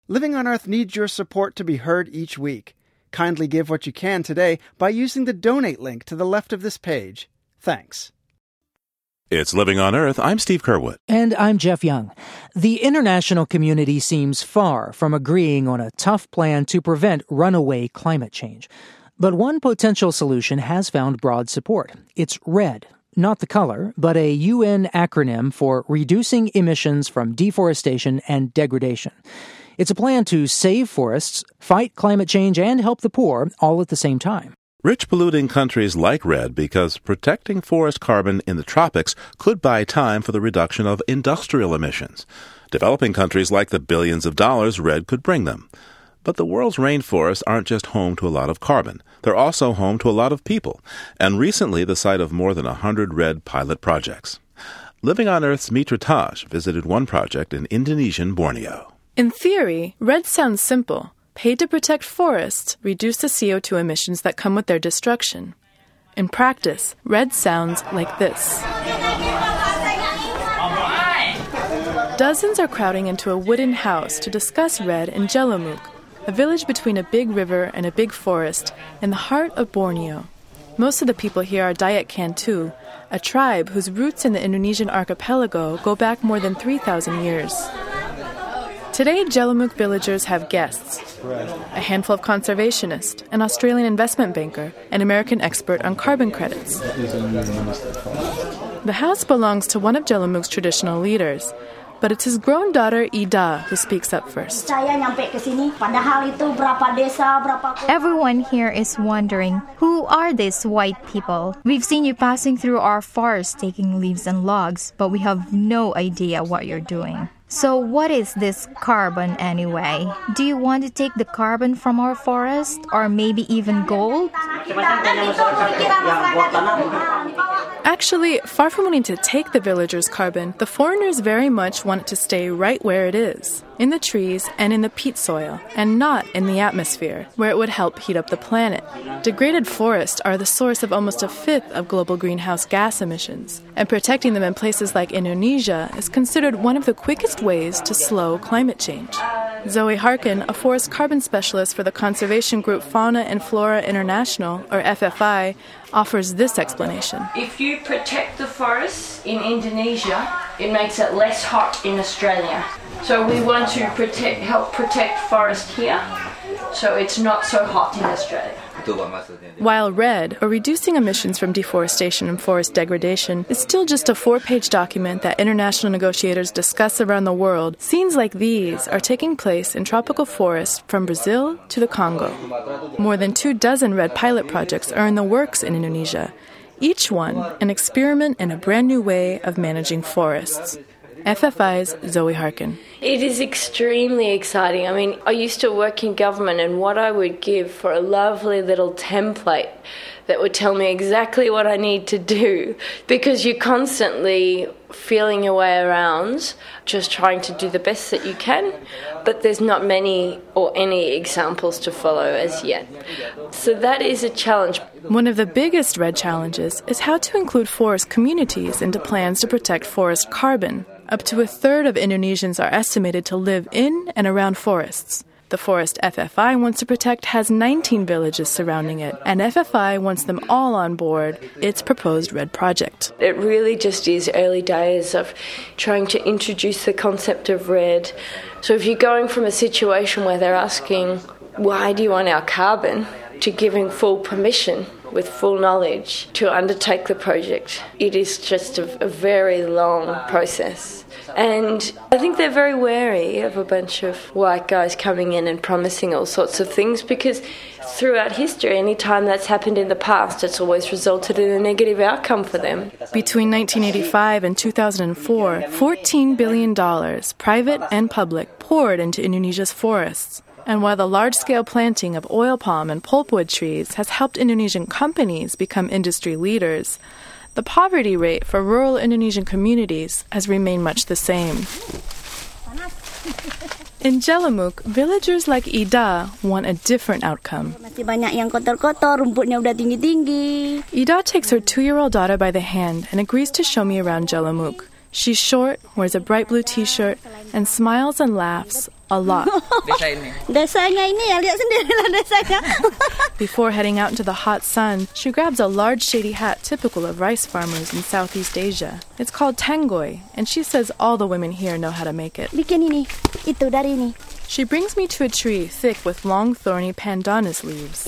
Living on Earth needs your support to be heard each week. Kindly give what you can today by using the donate link to the left of this page. Thanks. It's Living on Earth. I'm Steve Curwood. And I'm Jeff Young. The international community seems far from agreeing on a tough plan to prevent runaway climate change. But one potential solution has found broad support. It's REDD. Not the color, but a UN acronym for Reducing Emissions from Deforestation and Degradation. It's a plan to save forests, fight climate change, and help the poor all at the same time. Rich polluting countries like REDD because protecting forest carbon in the tropics could buy time for the reduction of industrial emissions. Developing countries like the billions of dollars REDD could bring them. But the world's rainforests aren't just home to a lot of carbon. They're also home to a lot of people, and recently the site of more than 100 REDD pilot projects. Living on Earth's Mitra Taj visited one project in Indonesian Borneo. In theory, REDD sounds simple. Pay to protect forests, reduce the CO2 emissions that come with their destruction. In practice, REDD sounds like this. Dozens are crowding into a wooden house to discuss REDD in Jelomuk, a village between a big river and a big forest in the heart of Borneo. Most of the people here are Dayak Kantu, a tribe whose roots in the Indonesian archipelago go back more than 3,000 years. Today, Jelomuk villagers have guests, a handful of conservationists, an Australian investment banker, an American expert on carbon credits. The house belongs to one of Jelomuk's traditional leaders, but it's his grown daughter, Ida, who speaks up first. Everyone here is wondering, who are these white people? We've seen you passing through our forest taking leaves and logs, but we have no idea what you're doing. So what is this carbon anyway? Do you want to take the carbon from our forest, or maybe even gold? Actually, far from wanting to take the villagers' carbon, the foreigners very much want it to stay right where it is, in the trees and in the peat soil, and not in the atmosphere, where it would help heat up the planet. Degraded forests are the source of almost a fifth of global greenhouse gas emissions, and protecting them in places like Indonesia is considered one of the quickest ways to slow climate change. Zoe Harkin, a forest carbon specialist for the conservation group Fauna and Flora International, or FFI, offers this explanation. If you protect the forests in Indonesia, it makes it less hot in Australia. So we want to help protect forest here, so it's not so hot in Australia. While REDD, or Reducing Emissions from Deforestation and Forest Degradation, is still just a 4-page document that international negotiators discuss around the world, scenes like these are taking place in tropical forests from Brazil to the Congo. More than 24 REDD pilot projects are in the works in Indonesia, each one an experiment in a brand new way of managing forests. FFI's Zoe Harkin. It is extremely exciting. I mean, I used to work in government, and what I would give for a lovely little template that would tell me exactly what I need to do, because you're constantly feeling your way around, just trying to do the best that you can, but there's not many or any examples to follow as yet. So that is a challenge. One of the biggest REDD challenges is how to include forest communities into plans to protect forest carbon. Up to a third of Indonesians are estimated to live in and around forests. The forest FFI wants to protect has 19 villages surrounding it, and FFI wants them all on board its proposed REDD project. It really just is early days of trying to introduce the concept of REDD. So if you're going from a situation where they're asking, why do you want our carbon, to giving full permission with full knowledge to undertake the project, it is just a very long process. And I think they're very wary of a bunch of white guys coming in and promising all sorts of things, because throughout history, any time that's happened in the past, it's always resulted in a negative outcome for them. Between 1985 and 2004, $14 billion, private and public, poured into Indonesia's forests. And while the large-scale planting of oil palm and pulpwood trees has helped Indonesian companies become industry leaders, the poverty rate for rural Indonesian communities has remained much the same. In Jelomuk, villagers like Ida want a different outcome. Ida takes her 2-year-old daughter by the hand and agrees to show me around Jelomuk. She's short, wears a bright blue t-shirt, and smiles and laughs A lot. Before heading out into the hot sun, she grabs a large shady hat typical of rice farmers in Southeast Asia. It's called tangoy, and she says all the women here know how to make it. She brings me to a tree thick with long, thorny pandanus leaves.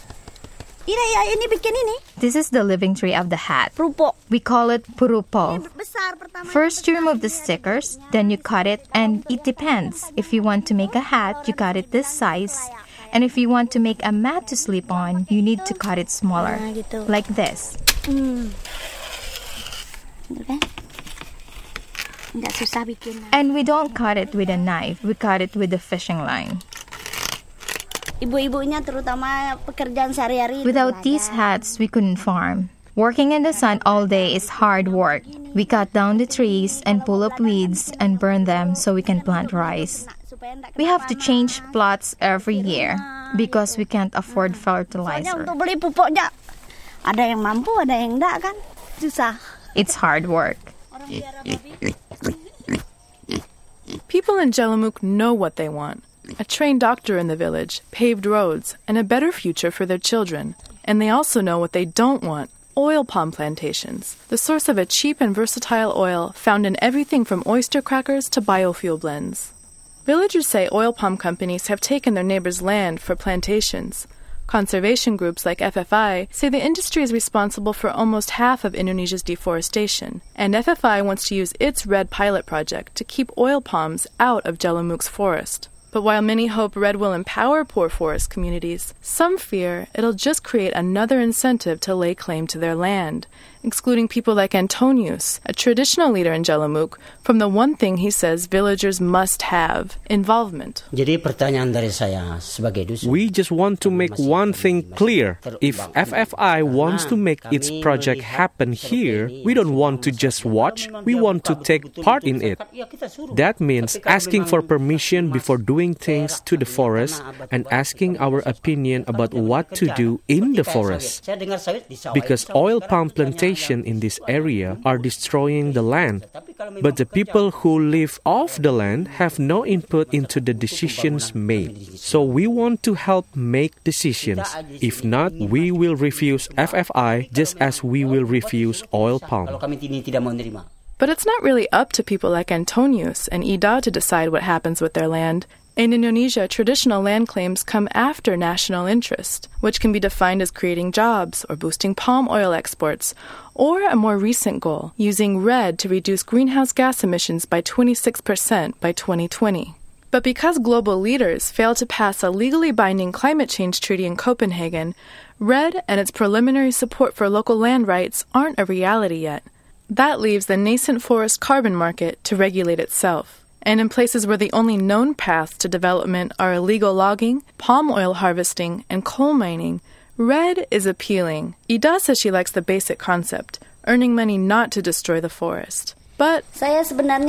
This is the living tree of the hat. We call it purupo. First, you remove the stickers, then you cut it, and it depends. If you want to make a hat, you cut it this size. And if you want to make a mat to sleep on, you need to cut it smaller, like this. And we don't cut it with a knife, we cut it with a fishing line. Without these hats, we couldn't farm. Working in the sun all day is hard work. We cut down the trees and pull up weeds and burn them so we can plant rice. We have to change plots every year because we can't afford fertilizer. It's hard work. People in Jellimuk know what they want. A trained doctor in the village, paved roads, and a better future for their children. And they also know what they don't want: oil palm plantations, the source of a cheap and versatile oil found in everything from oyster crackers to biofuel blends. Villagers say oil palm companies have taken their neighbors' land for plantations. Conservation groups like FFI say the industry is responsible for almost half of Indonesia's deforestation, and FFI wants to use its RED pilot project to keep oil palms out of Jellimuk's forest. But while many hope RED will empower poor forest communities, some fear it'll just create another incentive to lay claim to their land, excluding people like Antonius, a traditional leader in Jellimuk, from the one thing he says villagers must have: involvement. We just want to make one thing clear. If FFI wants to make its project happen here, we don't want to just watch, we want to take part in it. That means asking for permission before doing things to the forest and asking our opinion about what to do in the forest. Because oil palm plantations in this area are destroying the land. But the people who live off the land have no input into the decisions made. So we want to help make decisions. If not, we will refuse FFI just as we will refuse oil palm. But it's not really up to people like Antonius and Ida to decide what happens with their land. In Indonesia, traditional land claims come after national interest, which can be defined as creating jobs or boosting palm oil exports, or a more recent goal, using RED to reduce greenhouse gas emissions by 26% by 2020. But because global leaders failed to pass a legally binding climate change treaty in Copenhagen, RED and its preliminary support for local land rights aren't a reality yet. That leaves the nascent forest carbon market to regulate itself. And in places where the only known paths to development are illegal logging, palm oil harvesting, and coal mining, RED is appealing. Ida says she likes the basic concept, earning money not to destroy the forest. But I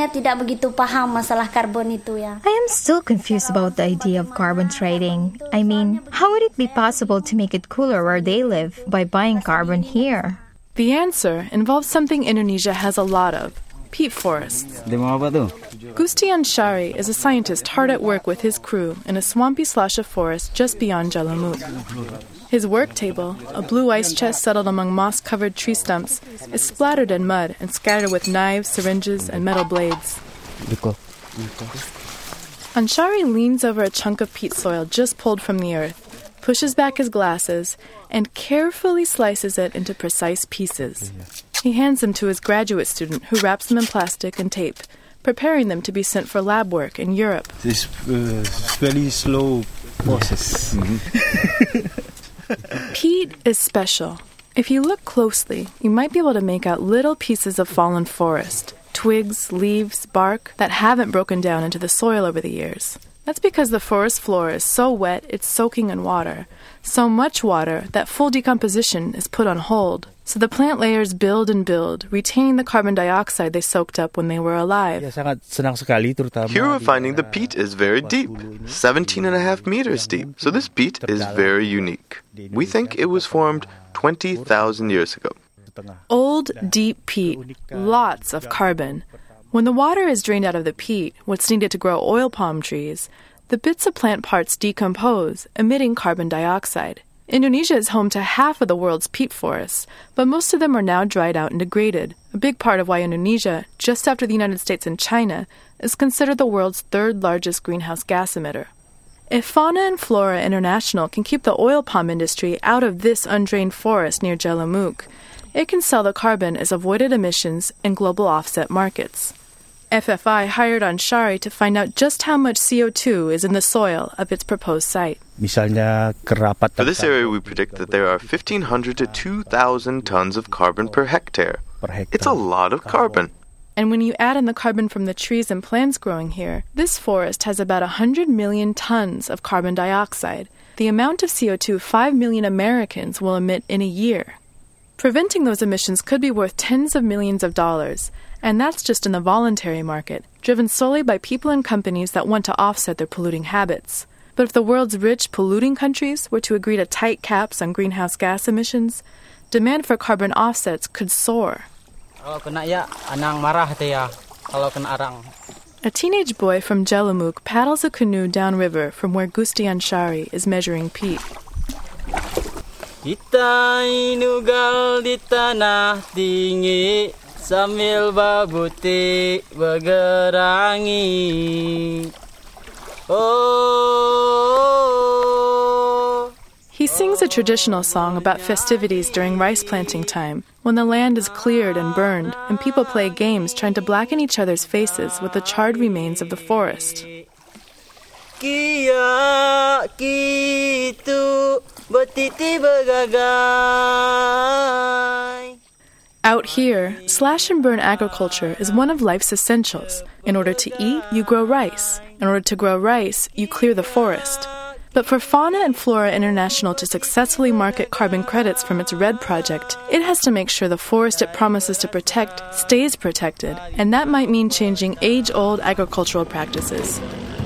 am still confused about the idea of carbon trading. I mean, how would it be possible to make it cooler where they live by buying carbon here? The answer involves something Indonesia has a lot of: peat forests. Gusti Anshari is a scientist hard at work with his crew in a swampy slosh of forest just beyond Jellimuk. His work table, a blue ice chest settled among moss-covered tree stumps, is splattered in mud and scattered with knives, syringes, and metal blades. Anshari leans over a chunk of peat soil just pulled from the earth, pushes back his glasses, and carefully slices it into precise pieces. He hands them to his graduate student, who wraps them in plastic and tape, preparing them to be sent for lab work in Europe. This very slow process. Peat is special. If you look closely, you might be able to make out little pieces of fallen forest, twigs, leaves, bark that haven't broken down into the soil over the years. That's because the forest floor is so wet it's soaking in water, so much water that full decomposition is put on hold. So the plant layers build and build, retaining the carbon dioxide they soaked up when they were alive. Here we're finding the peat is very deep, 17.5 meters deep. So this peat is very unique. We think it was formed 20,000 years ago. Old, deep peat, lots of carbon. When the water is drained out of the peat, what's needed to grow oil palm trees, the bits of plant parts decompose, emitting carbon dioxide. Indonesia is home to half of the world's peat forests, but most of them are now dried out and degraded, a big part of why Indonesia, just after the United States and China, is considered the world's third largest greenhouse gas emitter. If Fauna and Flora International can keep the oil palm industry out of this undrained forest near Jellimuk, it can sell the carbon as avoided emissions in global offset markets. FFI hired Anshari to find out just how much CO2 is in the soil of its proposed site. For this area, we predict that there are 1,500 to 2,000 tons of carbon per hectare. It's a lot of carbon. And when you add in the carbon from the trees and plants growing here, this forest has about 100 million tons of carbon dioxide, the amount of CO2 5 million Americans will emit in a year. Preventing those emissions could be worth tens of millions of dollars, and that's just in the voluntary market, driven solely by people and companies that want to offset their polluting habits. But if the world's rich, polluting countries were to agree to tight caps on greenhouse gas emissions, demand for carbon offsets could soar. A teenage boy from Jellimuk paddles a canoe downriver from where Gusti Anshari is measuring peat. Kita inugal di tanah tinggi sambil babuti bergerangi. Oh. He sings a traditional song about festivities during rice planting time, when the land is cleared and burned, and people play games trying to blacken each other's faces with the charred remains of the forest. Kia kitu betiti bergagai. Out here, slash and burn agriculture is one of life's essentials. In order to eat, you grow rice. In order to grow rice, you clear the forest. But for Fauna and Flora International to successfully market carbon credits from its RED project, it has to make sure the forest it promises to protect stays protected, and that might mean changing age-old agricultural practices.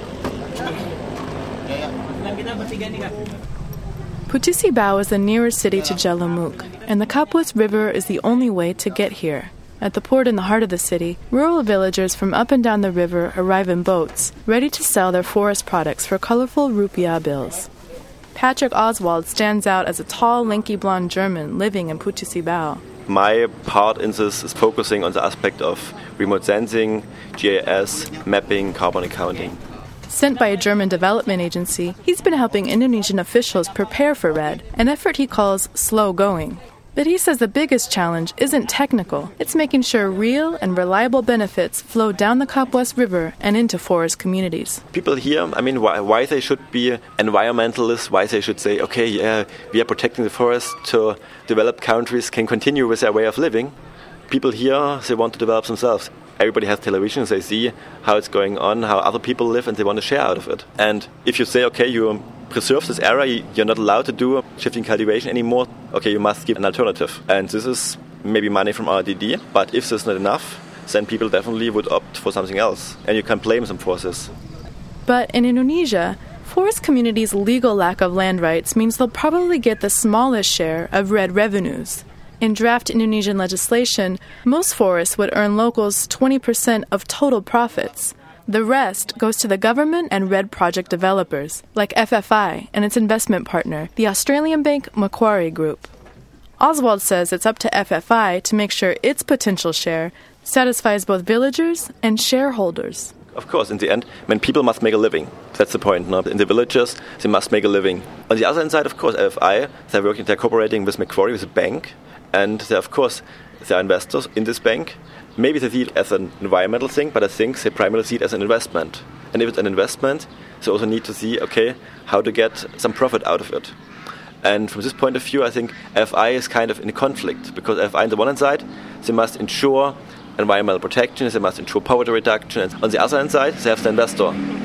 Putusi Bao is the nearest city to Jellimuk, and the Kapuas River is the only way to get here. At the port in the heart of the city, rural villagers from up and down the river arrive in boats, ready to sell their forest products for colorful rupiah bills. Patrick Oswald stands out as a tall, lanky blonde German living in Putusi Bao. My part in this is focusing on the aspect of remote sensing, GIS, mapping, carbon accounting. Sent by a German development agency, he's been helping Indonesian officials prepare for RED, an effort he calls slow going. But he says the biggest challenge isn't technical. It's making sure real and reliable benefits flow down the Kapuas River and into forest communities. People here, why they should be environmentalists, why they should say, okay, yeah, we are protecting the forest so developed countries can continue with their way of living. People here, they want to develop themselves. Everybody has television, they see how it's going on, how other people live, and they want to share out of it. And if you say, okay, you preserve this area, you're not allowed to do shifting cultivation anymore, okay, you must give an alternative. And this is maybe money from RDD, but if this is not enough, then people definitely would opt for something else. And you can blame them for this. But in Indonesia, forest communities' legal lack of land rights means they'll probably get the smallest share of RED revenues. In draft Indonesian legislation, most forests would earn locals 20% of total profits. The rest goes to the government and RED project developers, like FFI and its investment partner, the Australian bank Macquarie Group. Oswald says it's up to FFI to make sure its potential share satisfies both villagers and shareholders. Of course, in the end, people must make a living. That's the point. No? In the villages, they must make a living. On the other hand side, of course, FFI, they're cooperating with Macquarie, with a bank, and they are investors in this bank. Maybe they see it as an environmental thing, but I think they primarily see it as an investment. And if it's an investment, they also need to see, okay, how to get some profit out of it. And from this point of view, I think FI is kind of in a conflict, because FI on the one hand side, they must ensure environmental protection, they must ensure poverty reduction, and on the other hand side, they have the investor.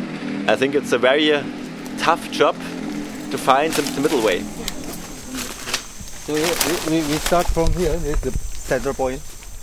I think it's a very tough job to find the middle way. So we start from here, it's the center point.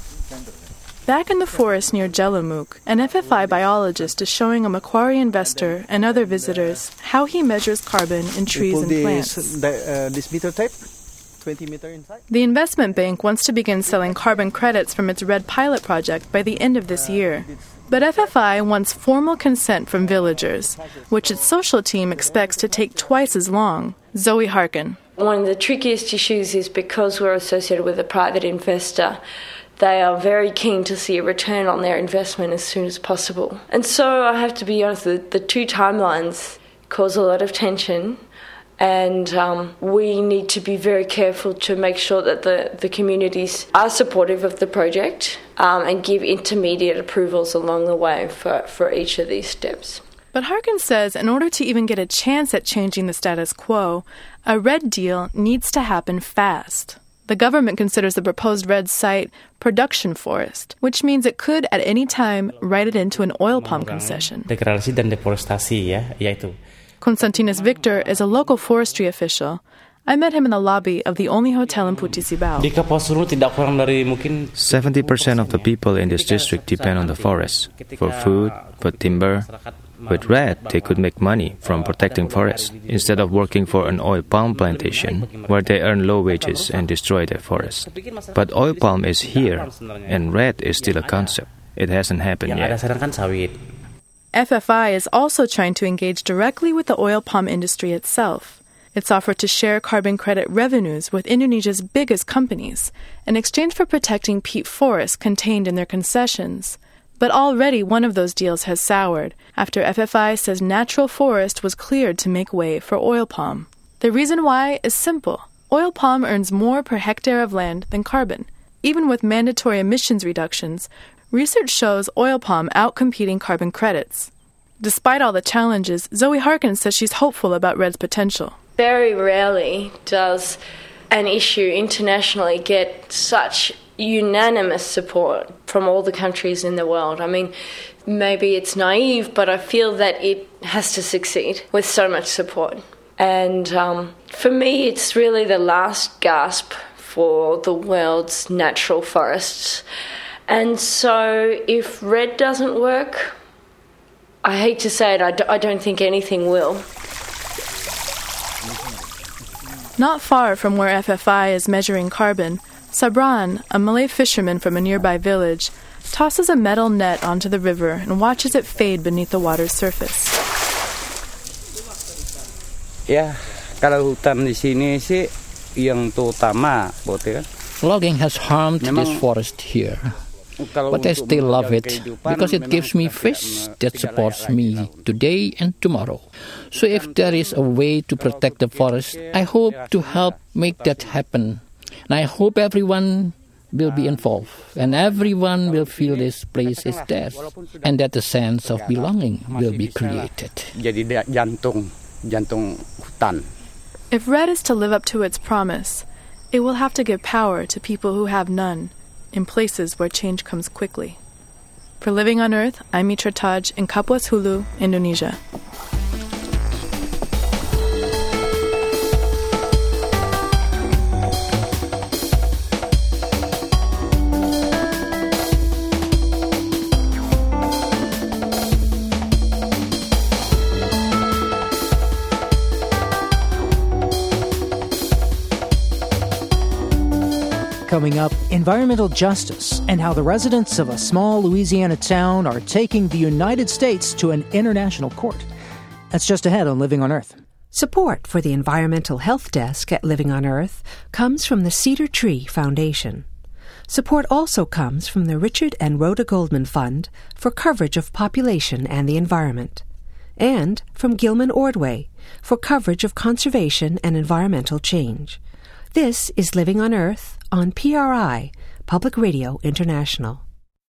Back in the forest near Jellimuk, an FFI biologist is showing a Macquarie investor and other visitors how he measures carbon in trees and plants. This meter tape 20 meters inside. The investment bank wants to begin selling carbon credits from its RED pilot project by the end of this year. But FFI wants formal consent from villagers, which its social team expects to take twice as long. Zoe Harkin. One of the trickiest issues is because we're associated with a private investor, they are very keen to see a return on their investment as soon as possible. And so I have to be honest, the two timelines cause a lot of tension, and we need to be very careful to make sure that the communities are supportive of the project and give intermediate approvals along the way for each of these steps. But Harkin says in order to even get a chance at changing the status quo, a RED deal needs to happen fast. The government considers the proposed RED site production forest, which means it could at any time write it into an oil palm concession. Degradasi dan deforestasi yaitu. Constantinos Victor is a local forestry official. I met him in the lobby of the only hotel in Putisibao. 70% of the people in this district depend on the forest for food, for timber. With RED, they could make money from protecting forests instead of working for an oil palm plantation where they earn low wages and destroy their forest. But oil palm is here, and RED is still a concept. It hasn't happened yet. FFI is also trying to engage directly with the oil palm industry itself. It's offered to share carbon credit revenues with Indonesia's biggest companies in exchange for protecting peat forests contained in their concessions. But already one of those deals has soured after FFI says natural forest was cleared to make way for oil palm. The reason why is simple. Oil palm earns more per hectare of land than carbon. Even with mandatory emissions reductions, research shows oil palm outcompeting carbon credits. Despite all the challenges, Zoe Harkin says she's hopeful about RED's potential. Very rarely does an issue internationally get such unanimous support from all the countries in the world. I mean, maybe it's naive, but I feel that it has to succeed with so much support. And for me, it's really the last gasp for the world's natural forests. And so if RED doesn't work, I hate to say it, I don't think anything will. Not far from where FFI is measuring carbon, Sabran, a Malay fisherman from a nearby village, tosses a metal net onto the river and watches it fade beneath the water's surface. Ya, kalau hutan di sini sih yang terutama, logging has harmed this forest here. But I still love it because it gives me fish that supports me today and tomorrow. So if there is a way to protect the forest, I hope to help make that happen. And I hope everyone will be involved and everyone will feel this place is theirs and that a sense of belonging will be created. Jadi jantung hutan. If RED is to live up to its promise, it will have to give power to people who have none, in places where change comes quickly. For Living on Earth, I'm Mitra Taj in Kapuas Hulu, Indonesia. Coming up, environmental justice and how the residents of a small Louisiana town are taking the United States to an international court. That's just ahead on Living on Earth. Support for the Environmental Health Desk at Living on Earth comes from the Cedar Tree Foundation. Support also comes from the Richard and Rhoda Goldman Fund for coverage of population and the environment, and from Gilman Ordway for coverage of conservation and environmental change. This is Living on Earth on PRI, Public Radio International.